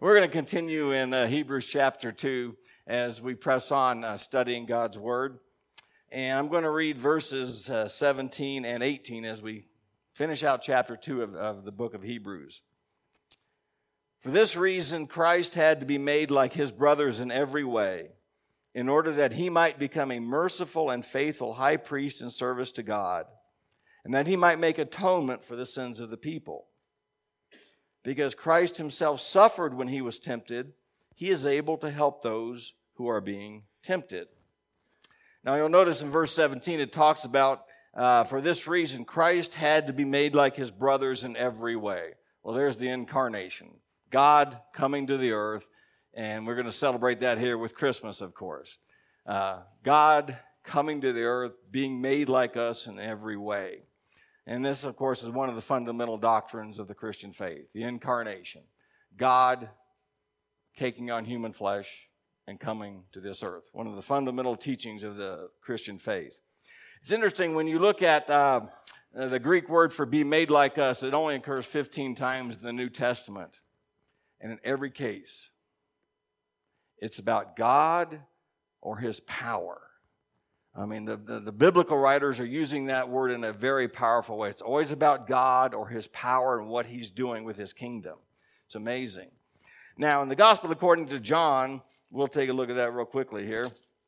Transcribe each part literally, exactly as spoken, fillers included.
We're going to continue in uh, Hebrews chapter two as we press on uh, studying God's Word. And I'm going to read verses uh, seventeen and eighteen as we finish out chapter two of, of the book of Hebrews. For this reason, Christ had to be made like his brothers in every way, in order that he might become a merciful and faithful high priest in service to God, and that he might make atonement for the sins of the people. Because Christ himself suffered when he was tempted, he is able to help those who are being tempted. Now you'll notice in verse seventeen it talks about, uh, for this reason, Christ had to be made like his brothers in every way. Well, there's the incarnation. God coming to the earth, and we're going to celebrate that here with Christmas, of course. Uh, God coming to the earth, being made like us in every way. And this, of course, is one of the fundamental doctrines of the Christian faith, the incarnation. God taking on human flesh and coming to this earth. One of the fundamental teachings of the Christian faith. It's interesting, when you look at uh, the Greek word for be made like us, it only occurs fifteen times in the New Testament. And in every case, it's about God or his power. I mean, the, the, the biblical writers are using that word in a very powerful way. It's always about God or his power and what he's doing with his kingdom. It's amazing. Now, in the Gospel according to John, we'll take a look at that real quickly here.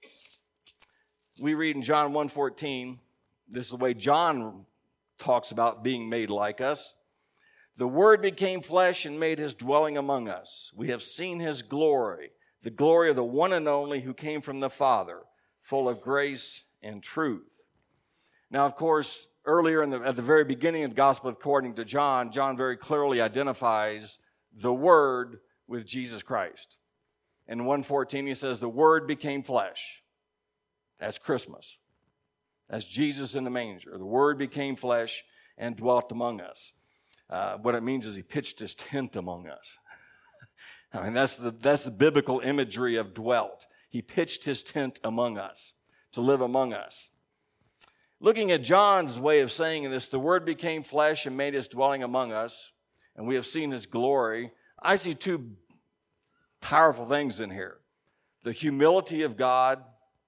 We read in John one fourteen, this is the way John talks about being made like us. The Word became flesh and made his dwelling among us. We have seen his glory, the glory of the one and only who came from the Father, full of grace and truth. Now, of course, earlier in the, at the very beginning of the Gospel according to John, John very clearly identifies the Word with Jesus Christ. In one fourteen, he says, the Word became flesh. That's Christmas. That's Jesus in the manger. The Word became flesh and dwelt among us. Uh, what it means is he pitched his tent among us. I mean, that's the, that's the biblical imagery of dwelt. He pitched his tent among us, to live among us. Looking at John's way of saying this, the Word became flesh and made his dwelling among us, and we have seen his glory. I see two powerful things in here. The humility of God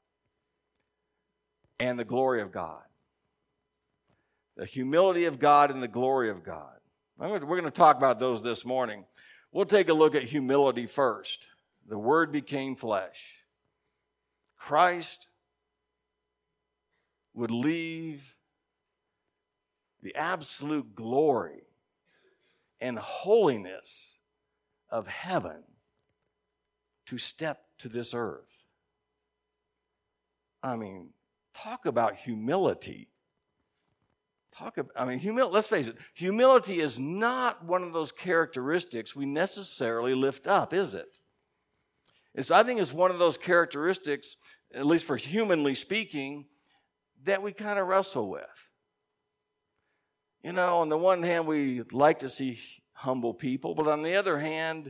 and the glory of God. The humility of God and the glory of God. We're going to talk about those this morning. We'll take a look at humility first. The Word became flesh. Christ would leave the absolute glory and holiness of heaven to step to this earth. I mean, talk about humility. Talk about, I mean, humil- let's face it, humility is not one of those characteristics we necessarily lift up, is it? It's, I think it's one of those characteristics, at least for humanly speaking, that we kind of wrestle with. You know, on the one hand, we like to see humble people, but on the other hand,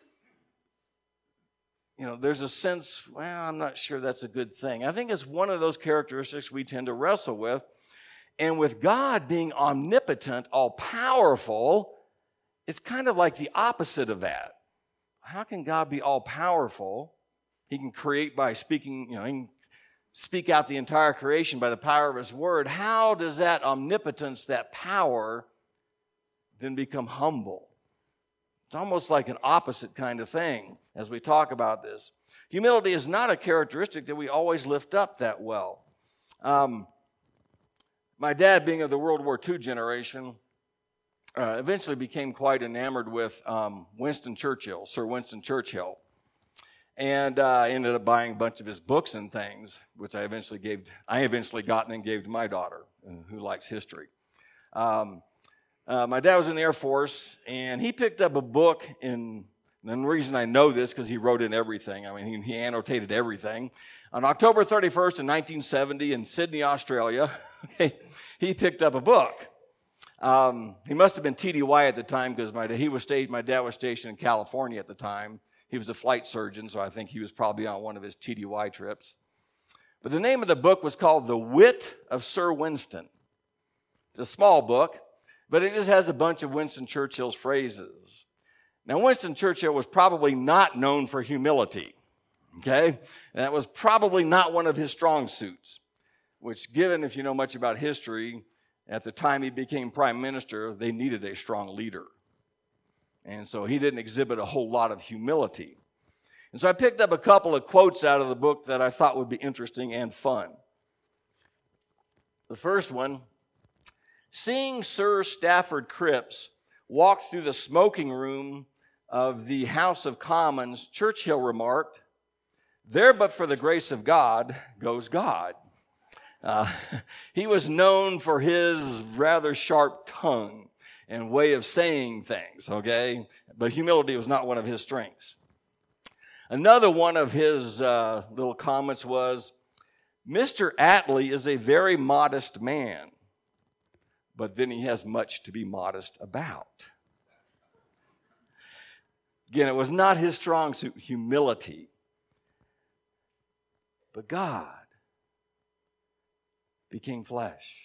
you know, there's a sense, well, I'm not sure that's a good thing. I think it's one of those characteristics we tend to wrestle with. And with God being omnipotent, all-powerful, it's kind of like the opposite of that. How can God be all-powerful? He can create by speaking, you know, he can speak out the entire creation by the power of his word. How does that omnipotence, that power, then become humble? It's almost like an opposite kind of thing as we talk about this. Humility is not a characteristic that we always lift up that well. Um, My dad, being of the World War Two generation, uh, eventually became quite enamored with um, Winston Churchill, Sir Winston Churchill. And I uh, ended up buying a bunch of his books and things, which I eventually gave, I eventually got and then gave to my daughter, who likes history. Um, uh, my dad was in the Air Force, and he picked up a book in, and the reason I know this because he wrote in everything. I mean, he, he annotated everything. On October thirty-first in nineteen seventy in Sydney, Australia, okay, he picked up a book. Um, he must have been T D Y at the time because my he was sta- my dad was stationed in California at the time. He was a flight surgeon, so I think he was probably on one of his T D Y trips. But the name of the book was called The Wit of Sir Winston. It's a small book, but it just has a bunch of Winston Churchill's phrases. Now, Winston Churchill was probably not known for humility, okay? And that was probably not one of his strong suits, which, given if you know much about history, at the time he became prime minister, they needed a strong leader. And so he didn't exhibit a whole lot of humility. And so I picked up a couple of quotes out of the book that I thought would be interesting and fun. The first one, seeing Sir Stafford Cripps walk through the smoking room of the House of Commons, Churchill remarked, "There but for the grace of God goes God." Uh, he was known for his rather sharp tongue and way of saying things, okay? But humility was not one of his strengths. Another one of his uh, little comments was, "Mister Attlee is a very modest man, but then he has much to be modest about." Again, it was not his strong suit, humility. But God became flesh.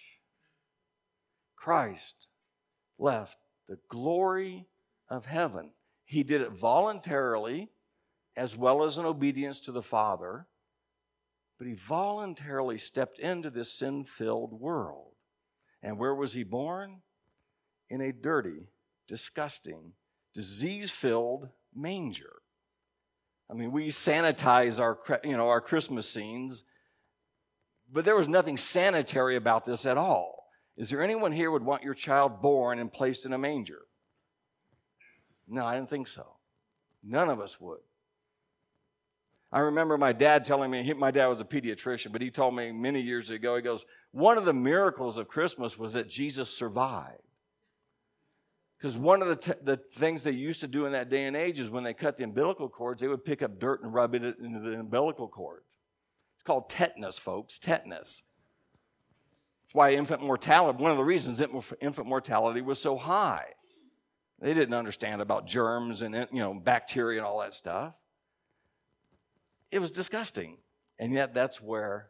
Christ left the glory of heaven. He did it voluntarily as well as in obedience to the Father, but he voluntarily stepped into this sin-filled world. And where was he born? In a dirty, disgusting, disease-filled manger. I mean, we sanitize our, you know, our Christmas scenes, but there was nothing sanitary about this at all. Is there anyone here who would want your child born and placed in a manger? No, I didn't think so. None of us would. I remember my dad telling me, he, my dad was a pediatrician, but he told me many years ago, he goes, one of the miracles of Christmas was that Jesus survived. Because one of the, t- the things they used to do in that day and age is when they cut the umbilical cords, they would pick up dirt and rub it into the umbilical cord. It's called tetanus, folks, tetanus. That's why infant mortality, one of the reasons infant mortality was so high. They didn't understand about germs and, you know, bacteria and all that stuff. It was disgusting. And yet that's where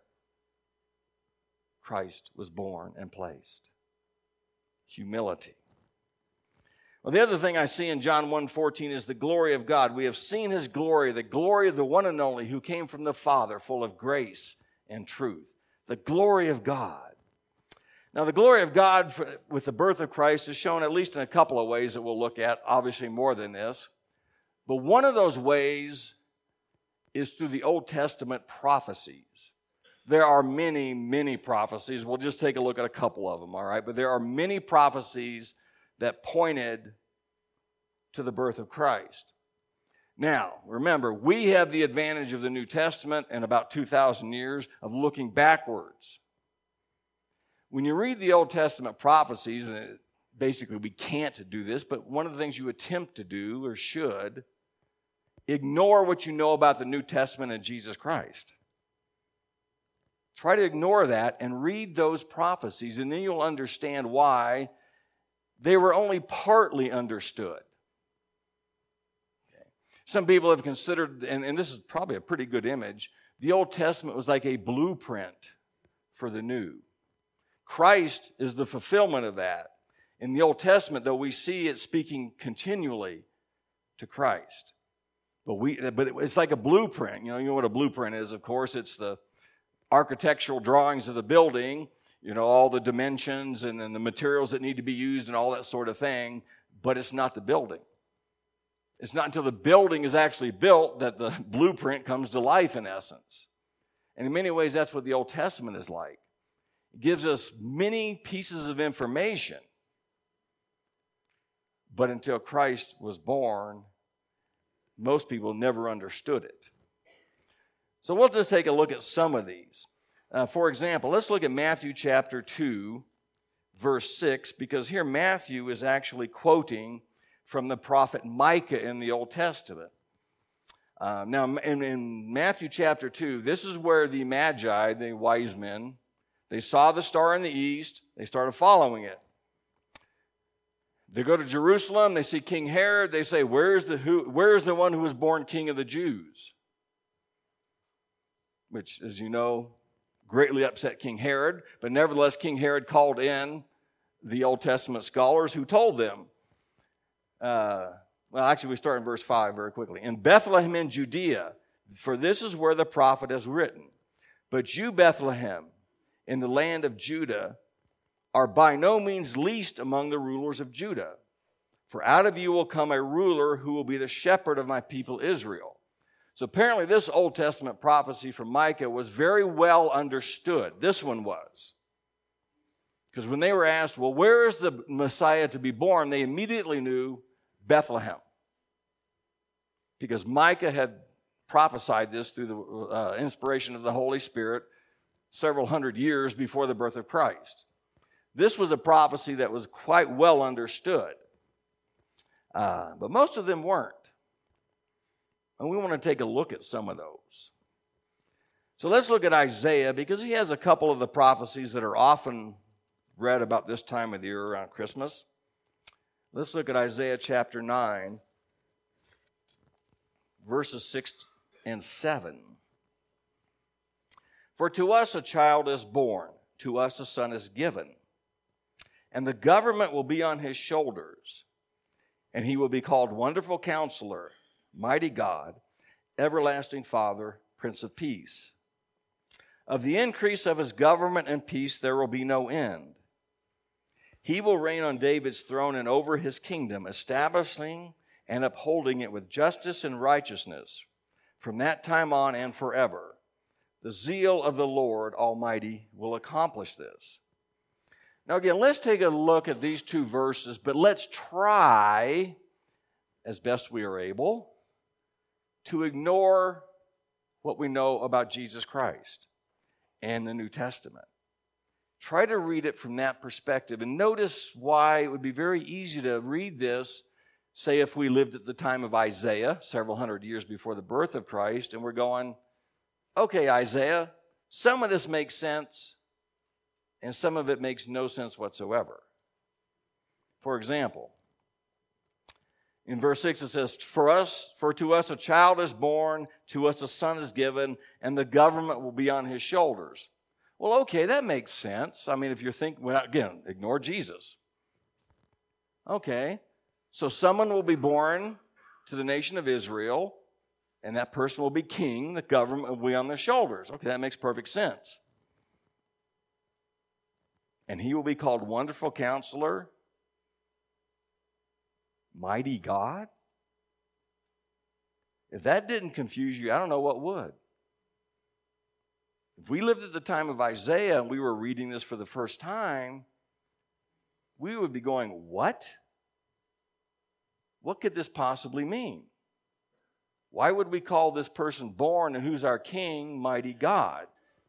Christ was born and placed. Humility. Well, the other thing I see in John one fourteen is the glory of God. We have seen his glory, the glory of the one and only who came from the Father, full of grace and truth. The glory of God. Now, the glory of God for, with the birth of Christ is shown at least in a couple of ways that we'll look at, obviously more than this. But one of those ways is through the Old Testament prophecies. There are many, many prophecies. We'll just take a look at a couple of them, all right? But there are many prophecies that pointed to the birth of Christ. Now, remember, we have the advantage of the New Testament and about two thousand years of looking backwards. When you read the Old Testament prophecies, and basically we can't do this, but one of the things you attempt to do or should, ignore what you know about the New Testament and Jesus Christ. Try to ignore that and read those prophecies, and then you'll understand why they were only partly understood. Okay. Some people have considered, and, and this is probably a pretty good image, the Old Testament was like a blueprint for the New. Christ is the fulfillment of that. In the Old Testament, though, we see it speaking continually to Christ. But we, but it's like a blueprint. You know, you know what a blueprint is, of course. It's the architectural drawings of the building, you know, all the dimensions and then the materials that need to be used and all that sort of thing. But it's not the building. It's not until the building is actually built that the blueprint comes to life, in essence. And in many ways, that's what the Old Testament is like. It gives us many pieces of information. But until Christ was born, most people never understood it. So we'll just take a look at some of these. Uh, for example, let's look at Matthew chapter two, verse six, because here Matthew is actually quoting from the prophet Micah in the Old Testament. Uh, now, in, in Matthew chapter two, this is where the Magi, the wise men, they saw the star in the east, they started following it. They go to Jerusalem, they see King Herod, they say, where's the, who, where's the one who was born king of the Jews? Which, as you know, greatly upset King Herod, but nevertheless, King Herod called in the Old Testament scholars who told them, uh, Well, actually, we start in verse five very quickly. In Bethlehem in Judea, for this is where the prophet has written. But you, Bethlehem, in the land of Judah, are by no means least among the rulers of Judah. For out of you will come a ruler who will be the shepherd of my people Israel. So apparently this Old Testament prophecy from Micah was very well understood. This one was. Because when they were asked, well, where is the Messiah to be born? They immediately knew Bethlehem. Because Micah had prophesied this through the uh, inspiration of the Holy Spirit several hundred years before the birth of Christ. This was a prophecy that was quite well understood. Uh, but most of them weren't. And we want to take a look at some of those. So let's look at Isaiah, because he has a couple of the prophecies that are often read about this time of the year around Christmas. Let's look at Isaiah chapter nine, verses six and seven. For to us a child is born, to us a son is given, and the government will be on his shoulders, and he will be called Wonderful Counselor, Mighty God, Everlasting Father, Prince of Peace. Of the increase of his government and peace there will be no end. He will reign on David's throne and over his kingdom, establishing and upholding it with justice and righteousness from that time on and forever. The zeal of the Lord Almighty will accomplish this. Now again, let's take a look at these two verses, but let's try, as best we are able, to ignore what we know about Jesus Christ and the New Testament. Try to read it from that perspective, and notice why it would be very easy to read this, say if we lived at the time of Isaiah, several hundred years before the birth of Christ, and we're going, okay, Isaiah, some of this makes sense, and some of it makes no sense whatsoever. For example, in verse six it says, For us, for to us a child is born, to us a son is given, and the government will be on his shoulders. Well, okay, that makes sense. I mean, if you're thinking, well, again, ignore Jesus. Okay, so someone will be born to the nation of Israel, and that person will be king, the government will be on their shoulders. Okay, that makes perfect sense. And he will be called Wonderful Counselor, Mighty God. If that didn't confuse you, I don't know what would. If we lived at the time of Isaiah and we were reading this for the first time, we would be going, what? What could this possibly mean? Why would we call this person born and who's our king, Mighty God?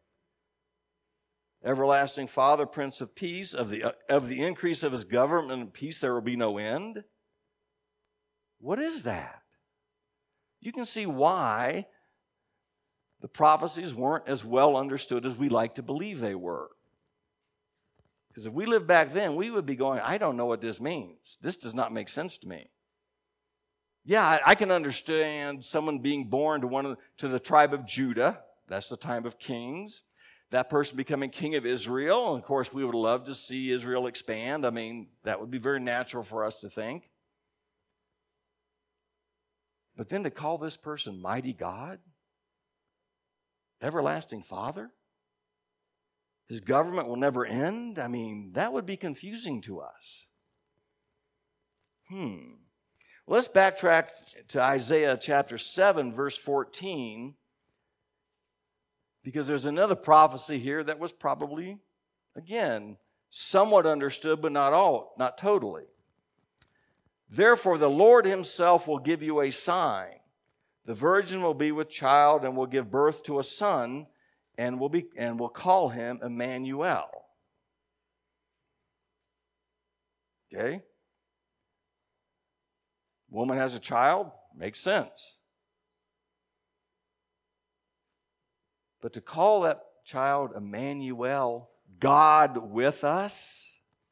Everlasting Father, Prince of Peace, of the, of the increase of his government and peace there will be no end. What is that? You can see why the prophecies weren't as well understood as we like to believe they were. Because if we lived back then, we would be going, I don't know what this means. This does not make sense to me. Yeah, I, I can understand someone being born to one of the, to the tribe of Judah. That's the time of kings. That person becoming king of Israel. And of course, we would love to see Israel expand. I mean, that would be very natural for us to think. But then to call this person Mighty God, Everlasting Father, his government will never end. I mean, that would be confusing to us. Hmm. Well, let's backtrack to Isaiah chapter seven, verse fourteen, because there's another prophecy here that was probably, again, somewhat understood, but not all, not totally. Therefore, the Lord himself will give you a sign. The virgin will be with child and will give birth to a son and will be and will call him Emmanuel. Okay? Woman has a child, makes sense. But to call that child Emmanuel, God with us,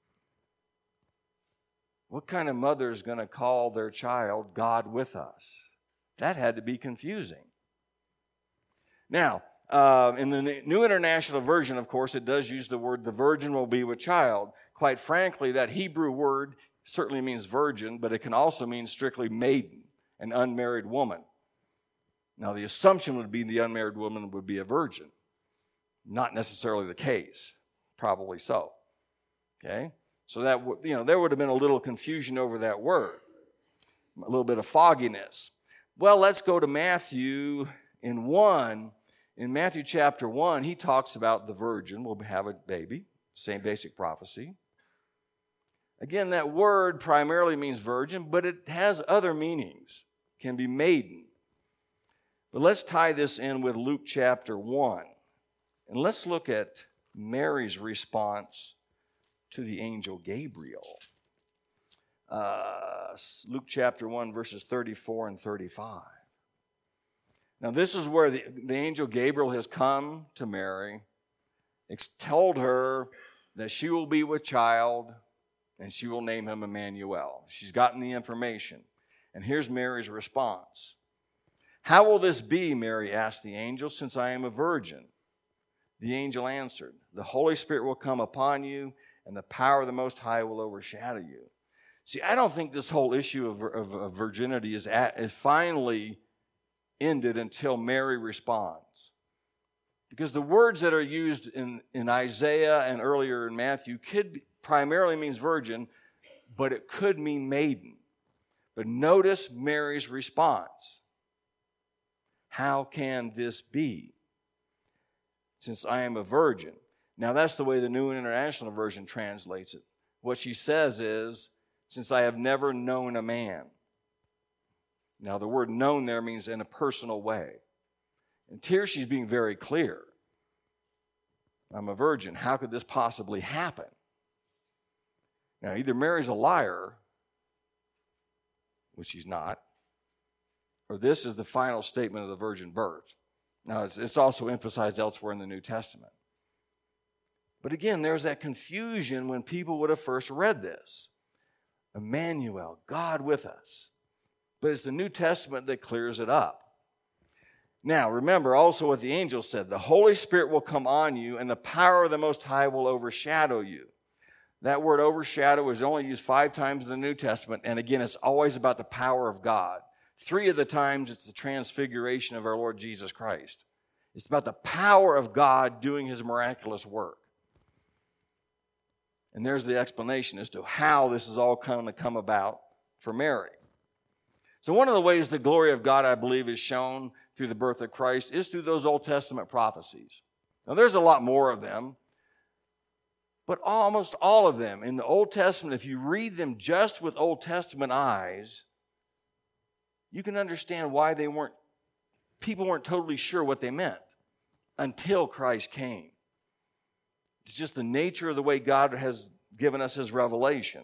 what kind of mother is going to call their child God with us? That had to be confusing. Now, uh, in the New International Version, of course, it does use the word, the virgin will be with child. Quite frankly, that Hebrew word certainly means virgin, but it can also mean strictly maiden, an unmarried woman. Now, the assumption would be the unmarried woman would be a virgin. Not necessarily the case. Probably so. Okay? So that, you know, there would have been a little confusion over that word. A little bit of fogginess. Well, let's go to Matthew in one. In Matthew chapter one, he talks about the virgin will have a baby. Same basic prophecy. Again, that word primarily means virgin, but it has other meanings. It can be maiden. But let's tie this in with Luke chapter one. And let's look at Mary's response to the angel Gabriel. Uh, Luke chapter one, verses thirty-four and thirty-five. Now, this is where the, the angel Gabriel has come to Mary, told her that she will be with child, and she will name him Emmanuel. She's gotten the information. And here's Mary's response. How will this be, Mary asked the angel, since I am a virgin? The angel answered, the Holy Spirit will come upon you, and the power of the Most High will overshadow you. See, I don't think this whole issue of, of, of virginity is, at, is finally ended until Mary responds. Because the words that are used in, in Isaiah and earlier in Matthew could be, primarily means virgin, but it could mean maiden. But notice Mary's response. How can this be, since I am a virgin? Now, that's the way the New International Version translates it. What she says is, since I have never known a man. Now, the word known there means in a personal way. And here she's being very clear. I'm a virgin. How could this possibly happen? Now, either Mary's a liar, which she's not, or this is the final statement of the virgin birth. Now, it's, it's also emphasized elsewhere in the New Testament. But again, there's that confusion when people would have first read this. Emmanuel, God with us. But it's the New Testament that clears it up. Now, remember also what the angel said. The Holy Spirit will come on you, and the power of the Most High will overshadow you. That word overshadow is only used five times in the New Testament. And again, it's always about the power of God. Three of the times, it's the transfiguration of our Lord Jesus Christ. It's about the power of God doing his miraculous work. And there's the explanation as to how this is all going to come about for Mary. So one of the ways the glory of God, I believe, is shown through the birth of Christ is through those Old Testament prophecies. Now, there's a lot more of them, but almost all of them in the Old Testament, if you read them just with Old Testament eyes, you can understand why they weren't, people weren't totally sure what they meant until Christ came. It's just the nature of the way God has given us his revelation.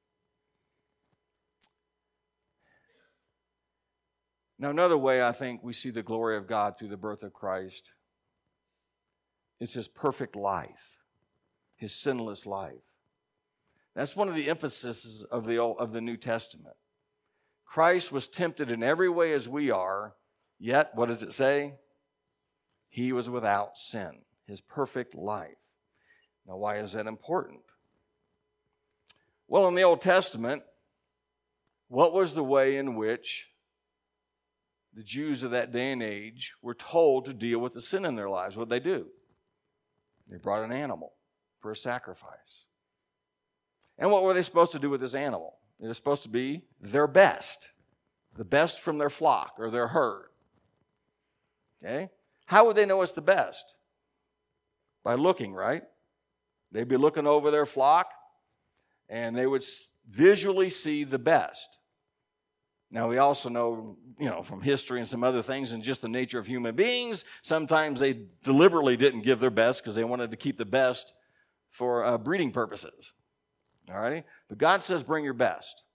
Now, another way I think we see the glory of God through the birth of Christ is his perfect life, his sinless life. That's one of the emphases of the, Old, of the New Testament. Christ was tempted in every way as we are, yet, what does it say? He was without sin, his perfect life. Now, why is that important? Well, in the Old Testament, what was the way in which the Jews of that day and age were told to deal with the sin in their lives? What did they do? They brought an animal for a sacrifice. And what were they supposed to do with this animal? It was supposed to be their best, the best from their flock or their herd. Okay? How would they know it's the best? By looking, right? They'd be looking over their flock, and they would visually see the best. Now, we also know, you know, from history and some other things and just the nature of human beings, sometimes they deliberately didn't give their best because they wanted to keep the best for uh, breeding purposes. All right? But God says, bring your best.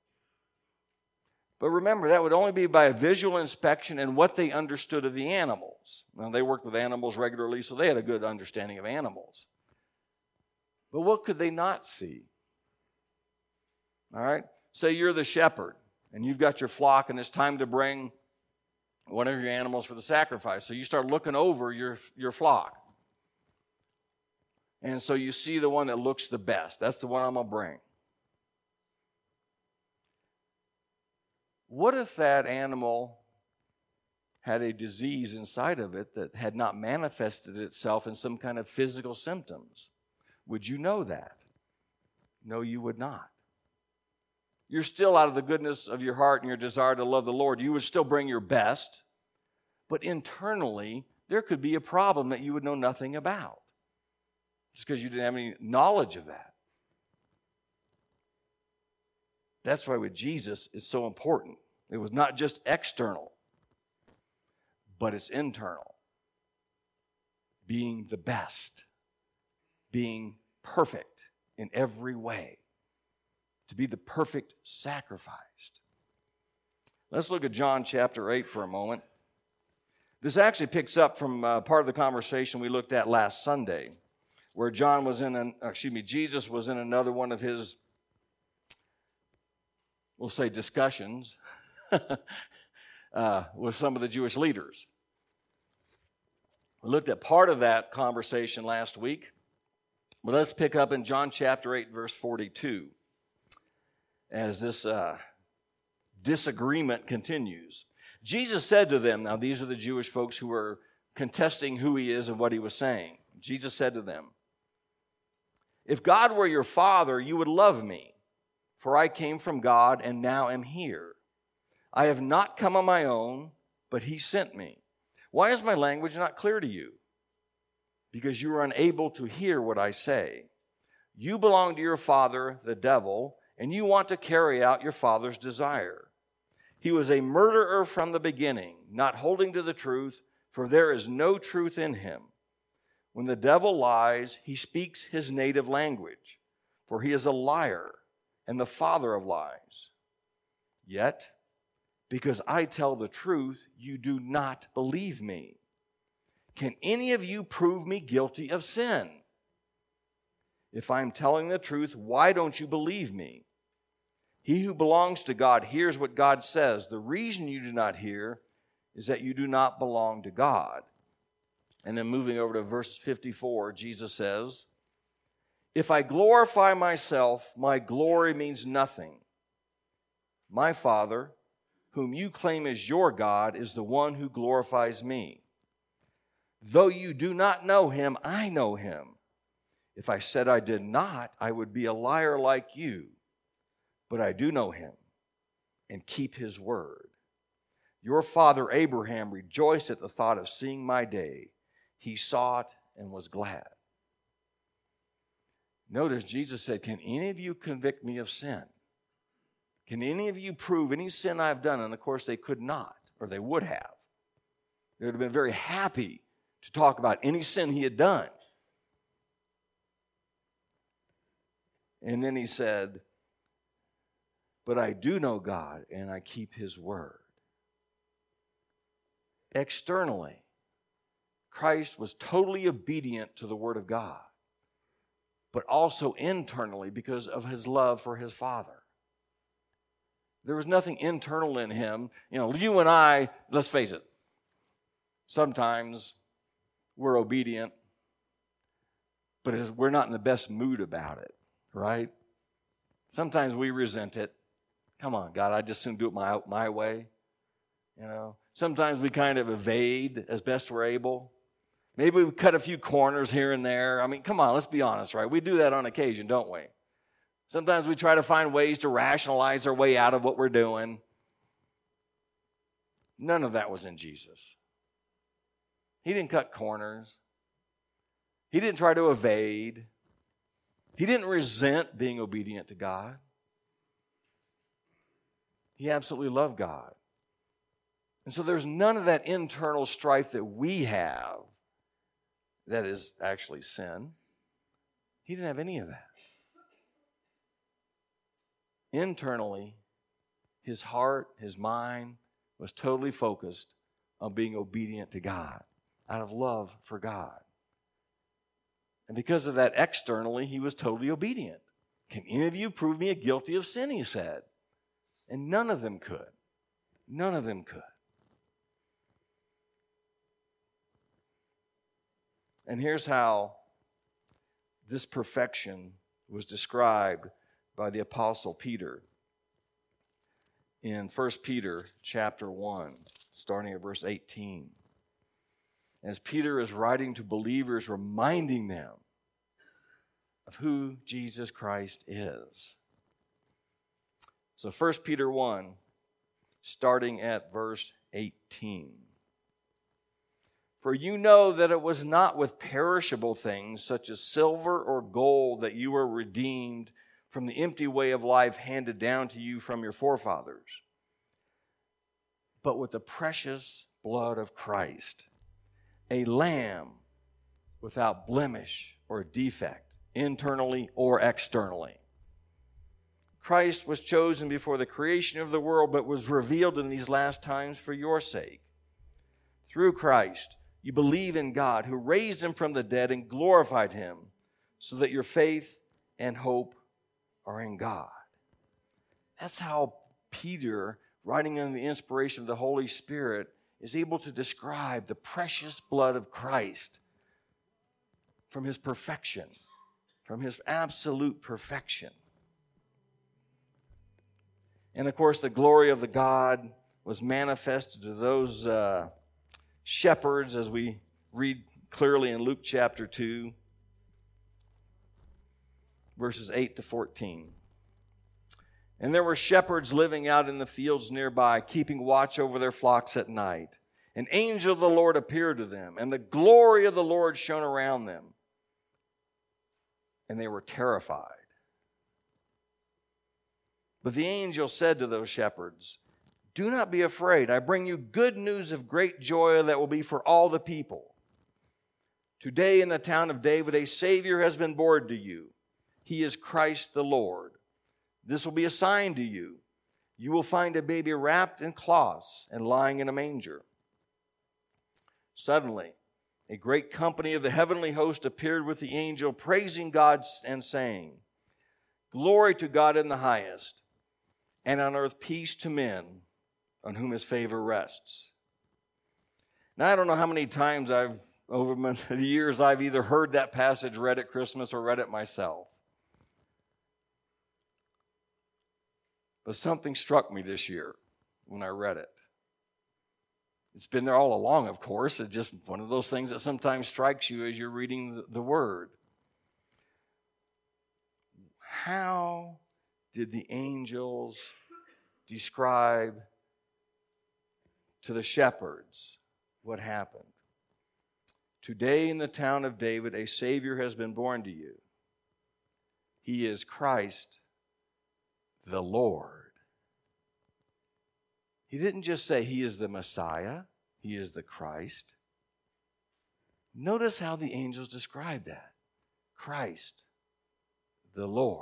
But remember, that would only be by a visual inspection and what they understood of the animals. Now, they worked with animals regularly, so they had a good understanding of animals. But what could they not see? All right? Say you're the shepherd, and you've got your flock, and it's time to bring one of your animals for the sacrifice. So you start looking over your, your flock. And so you see the one that looks the best. That's the one I'm going to bring. What if that animal had a disease inside of it that had not manifested itself in some kind of physical symptoms? Would you know that? No, you would not. You're still out of the goodness of your heart and your desire to love the Lord. You would still bring your best, but internally, there could be a problem that you would know nothing about just because you didn't have any knowledge of that. That's why with Jesus, it's so important. It was not just external, but it's internal. Being the best, being perfect in every way, to be the perfect sacrificed. Let's look at John chapter eight for a moment. This actually picks up from uh, part of the conversation we looked at last Sunday, where John was in, an, excuse me, Jesus was in another one of his, we'll say, discussions uh, with some of the Jewish leaders. We looked at part of that conversation last week, but let's pick up in John chapter eight, verse forty-two, as this uh, disagreement continues. Jesus said to them, now these are the Jewish folks who were contesting who he is and what he was saying. Jesus said to them, "If God were your Father, you would love me, for I came from God and now am here. I have not come on my own, but he sent me. Why is my language not clear to you? Because you are unable to hear what I say. You belong to your father, the devil, and you want to carry out your father's desire. He was a murderer from the beginning, not holding to the truth, for there is no truth in him. When the devil lies, he speaks his native language, for he is a liar and the father of lies. Yet, because I tell the truth, you do not believe me. Can any of you prove me guilty of sin? If I'm telling the truth, why don't you believe me? He who belongs to God hears what God says. The reason you do not hear is that you do not belong to God." And then moving over to verse fifty-four, Jesus says, "If I glorify myself, my glory means nothing. My Father, whom you claim as your God, is the one who glorifies me. Though you do not know him, I know him. If I said I did not, I would be a liar like you. But I do know him and keep his word. Your father Abraham rejoiced at the thought of seeing my day. He saw it and was glad." Notice Jesus said, "Can any of you convict me of sin? Can any of you prove any sin I've done?" And of course they could not, or they would have. They would have been very happy to talk about any sin he had done. And then he said, "But I do know God, and I keep his word." Externally, Christ was totally obedient to the word of God, but also internally because of his love for his Father. There was nothing internal in him. You know, you and I, let's face it, sometimes we're obedient, but we're not in the best mood about it, right? Sometimes we resent it. Come on, God, I just soon do it my, my way. You know, sometimes we kind of evade as best we're able. Maybe we cut a few corners here and there. I mean, come on, let's be honest, right? We do that on occasion, don't we? Sometimes we try to find ways to rationalize our way out of what we're doing. None of that was in Jesus. He didn't cut corners. He didn't try to evade. He didn't resent being obedient to God. He absolutely loved God. And so there's none of that internal strife that we have that is actually sin. He didn't have any of that. Internally, his heart, his mind was totally focused on being obedient to God out of love for God. And because of that, externally, he was totally obedient. Can any of you prove me guilty of sin, he said. And none of them could. None of them could. And here's how this perfection was described by the Apostle Peter. in First Peter chapter one, starting at verse eighteen. As Peter is writing to believers, reminding them of who Jesus Christ is. So First Peter one, starting at verse eighteen. For you know that it was not with perishable things, such as silver or gold, that you were redeemed from the empty way of life handed down to you from your forefathers, but with the precious blood of Christ, a lamb without blemish or defect, internally or externally. Christ was chosen before the creation of the world, but was revealed in these last times for your sake. Through Christ, you believe in God, who raised him from the dead and glorified him, so that your faith and hope are in God. That's how Peter, writing under the inspiration of the Holy Spirit, is able to describe the precious blood of Christ from his perfection, from his absolute perfection. And of course, the glory of the God was manifested to those uh, shepherds, as we read clearly in Luke chapter two, verses eight to fourteen. And there were shepherds living out in the fields nearby, keeping watch over their flocks at night. An angel of the Lord appeared to them, and the glory of the Lord shone around them, and they were terrified. But the angel said to those shepherds, "Do not be afraid. I bring you good news of great joy that will be for all the people. Today in the town of David, a Savior has been born to you. He is Christ the Lord. This will be a sign to you. You will find a baby wrapped in cloths and lying in a manger." Suddenly, a great company of the heavenly host appeared with the angel, praising God and saying, "Glory to God in the highest, and on earth peace to men on whom his favor rests." Now, I don't know how many times I've, over the years, I've either heard that passage read at Christmas or read it myself. But something struck me this year when I read it. It's been there all along, of course. It's just one of those things that sometimes strikes you as you're reading the, the Word. How did the angels describe to the shepherds what happened? Today in the town of David, a Savior has been born to you. He is Christ the Lord. He didn't just say he is the Messiah, he is the Christ. Notice how the angels describe that. Christ the Lord.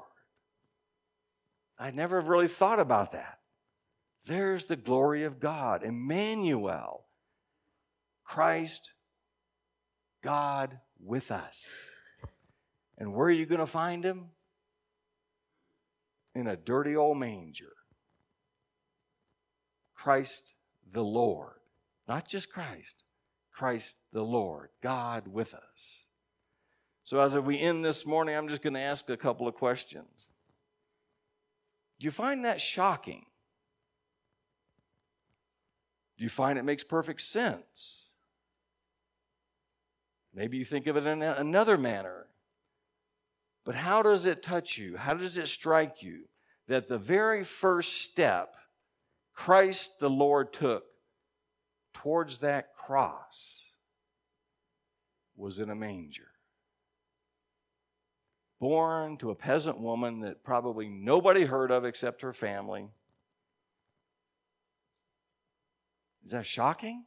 I never really thought about that. There's the glory of God. Emmanuel. Christ, God with us. And where are you going to find him? In a dirty old manger. Christ the Lord. Not just Christ. Christ the Lord. God with us. So as we end this morning, I'm just going to ask a couple of questions. Do you find that shocking? Do you find it makes perfect sense? Maybe you think of it in another manner. But how does it touch you? How does it strike you that the very first step Christ the Lord took towards that cross was in a manger? Born to a peasant woman that probably nobody heard of except her family. Is that shocking?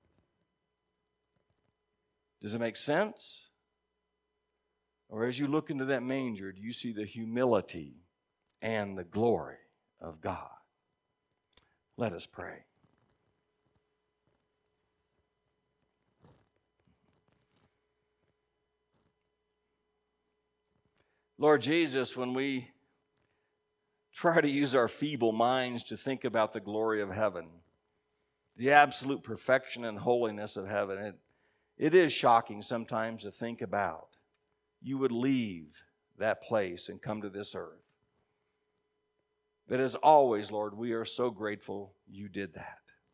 Does it make sense? Or as you look into that manger, do you see the humility and the glory of God? Let us pray. Lord Jesus, when we try to use our feeble minds to think about the glory of heaven, the absolute perfection and holiness of heaven, it, it is shocking sometimes to think about. You would leave that place and come to this earth. But as always, Lord, we are so grateful you did that.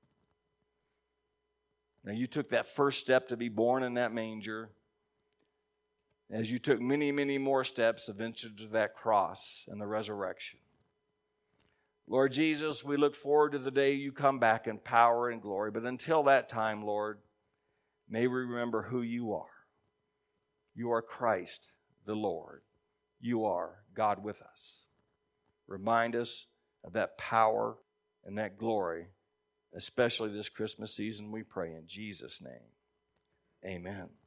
Now, you took that first step to be born in that manger, as you took many, many more steps eventually to that cross and the resurrection. Lord Jesus, we look forward to the day you come back in power and glory. But until that time, Lord, may we remember who you are. You are Christ the Lord. You are God with us. Remind us of that power and that glory, especially this Christmas season, we pray in Jesus' name. Amen.